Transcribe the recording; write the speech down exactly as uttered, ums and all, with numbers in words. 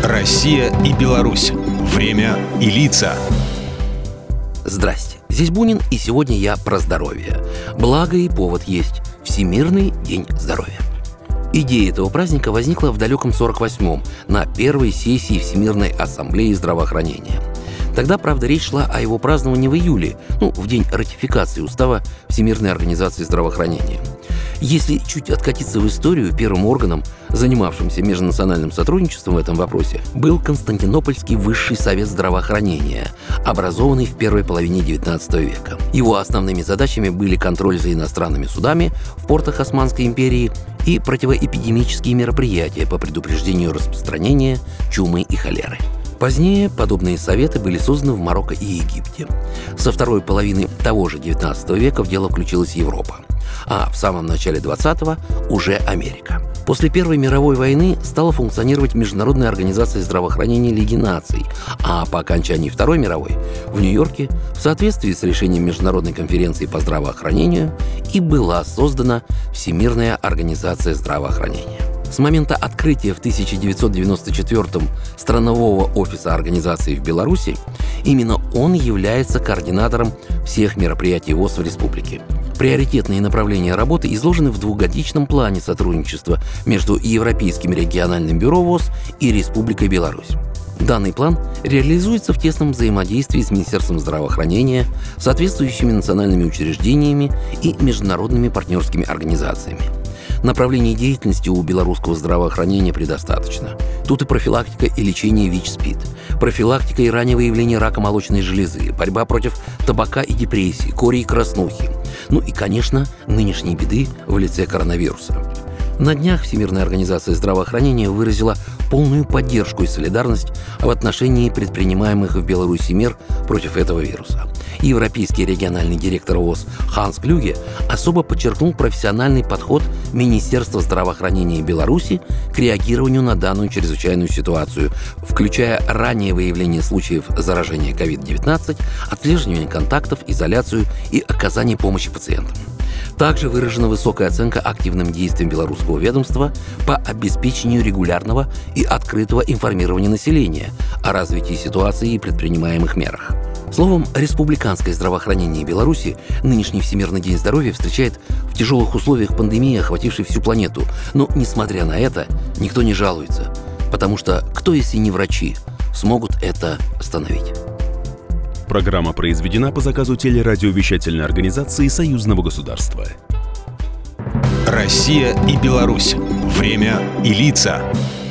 Россия и Беларусь. Время и лица. Здрасте, здесь Бунин, и сегодня я про здоровье. Благо и повод есть – Всемирный день здоровья. Идея этого праздника возникла в далеком сорок восьмом на первой сессии Всемирной ассамблеи здравоохранения. Тогда, правда, речь шла о его праздновании в июле, ну, в день ратификации устава Всемирной организации здравоохранения. Если чуть откатиться в историю, первым органом, занимавшимся межнациональным сотрудничеством в этом вопросе, был Константинопольский высший совет здравоохранения, образованный в первой половине девятнадцатого века. Его основными задачами были контроль за иностранными судами в портах Османской империи и противоэпидемические мероприятия по предупреждению распространения чумы и холеры. Позднее подобные советы были созданы в Марокко и Египте. Со второй половины того же девятнадцатого века в дело включилась Европа, а в самом начале двадцатого уже Америка. После Первой мировой войны стала функционировать Международная организация здравоохранения Лиги наций, а по окончании Второй мировой в Нью-Йорке в соответствии с решением Международной конференции по здравоохранению и была создана Всемирная организация здравоохранения. С момента открытия в тысяча девятьсот девяносто четвёртом странового офиса организации в Беларуси именно он является координатором всех мероприятий ВОЗ в республике. Приоритетные направления работы изложены в двухгодичном плане сотрудничества между Европейским региональным бюро ВОЗ и Республикой Беларусь. Данный план реализуется в тесном взаимодействии с Министерством здравоохранения, соответствующими национальными учреждениями и международными партнерскими организациями. Направлений деятельности у белорусского здравоохранения предостаточно. Тут и профилактика и лечение ВИЧ-СПИД, профилактика и раннее выявление рака молочной железы, борьба против табака и депрессии, кори и краснухи. Ну и, конечно, нынешней беды в лице коронавируса. На днях Всемирная организация здравоохранения выразила полную поддержку и солидарность в отношении предпринимаемых в Беларуси мер против этого вируса. Европейский региональный директор ВОЗ Ханс Клюге особо подчеркнул профессиональный подход Министерства здравоохранения Беларуси к реагированию на данную чрезвычайную ситуацию, включая раннее выявление случаев заражения ковид девятнадцать, отслеживание контактов, изоляцию и оказание помощи пациентам. Также выражена высокая оценка активным действиям белорусского ведомства по обеспечению регулярного и открытого информирования населения о развитии ситуации и предпринимаемых мерах. Словом, республиканское здравоохранение Беларуси нынешний Всемирный день здоровья встречает в тяжелых условиях пандемии, охватившей всю планету. Но, несмотря на это, никто не жалуется, потому что кто, если не врачи, смогут это остановить? Программа произведена по заказу телерадиовещательной организации Союзного государства. Россия и Беларусь. Время и лица.